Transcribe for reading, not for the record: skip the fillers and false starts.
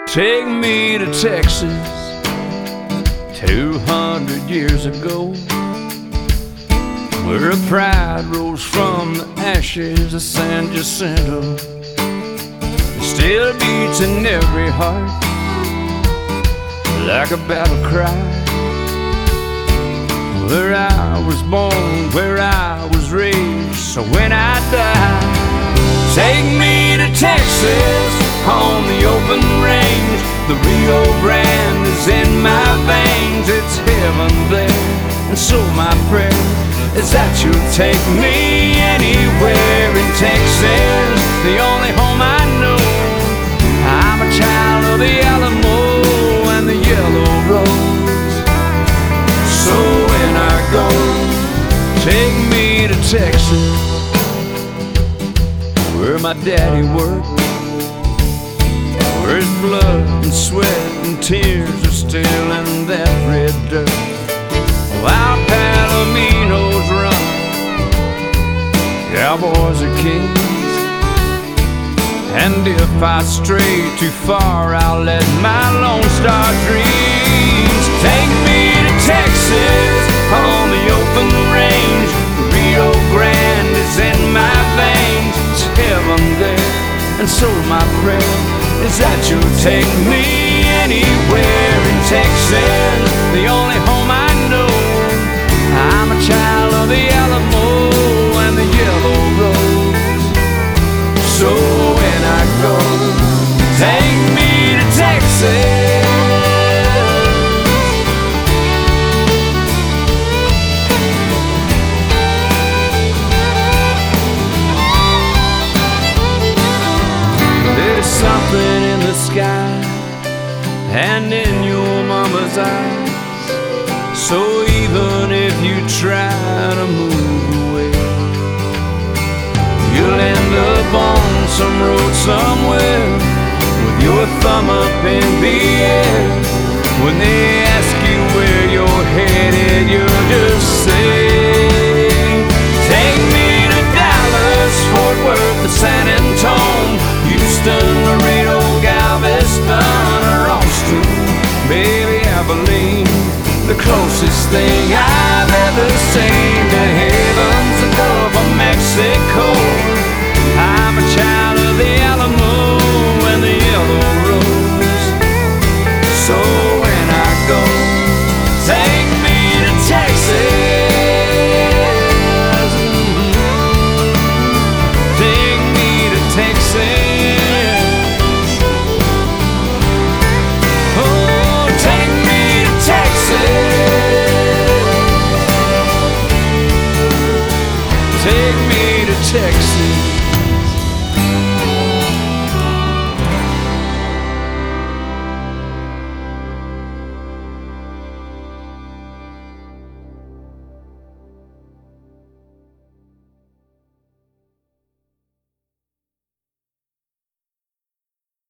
Take me to Texas 200 years ago, where a pride rose from the ashes of San Jacinto. It still beats in every heart like a battle cry. Where I was born, where I was raised, so when I die, take me to Texas on the open range. The Rio Grande is in my veins. It's heaven there, and so my prayer is that you'll take me anywhere in Texas, the only home I know. I'm a child of the Alamo and the Yellow Rose. So when I go, take me to Texas, where my daddy worked, where his blood and sweat and tears are still in that red dirt. While Palominos run, cowboys are kings, and if I stray too far, I'll let my Lone Star dreams take me to Texas on the open range. Rio Grande is in my veins. It's heaven there, and so my prayer is that you'll take me anywhere in Texas, the only home I know. I'm a child of the Alamo and the Yellow Rose. So when I go, take me to Texas. There's something in the sky and in your mama's eyes. So even if you try to move away, you'll end up on some road somewhere with your thumb up in the air. When they ask you where you're headed, you'll just say, take me to Dallas, Fort Worth, and San Antonio, Houston, Laredo, Galveston, or Austin, maybe Abilene. The closest thing I've ever seen to heaven's the Gulf of Mexico.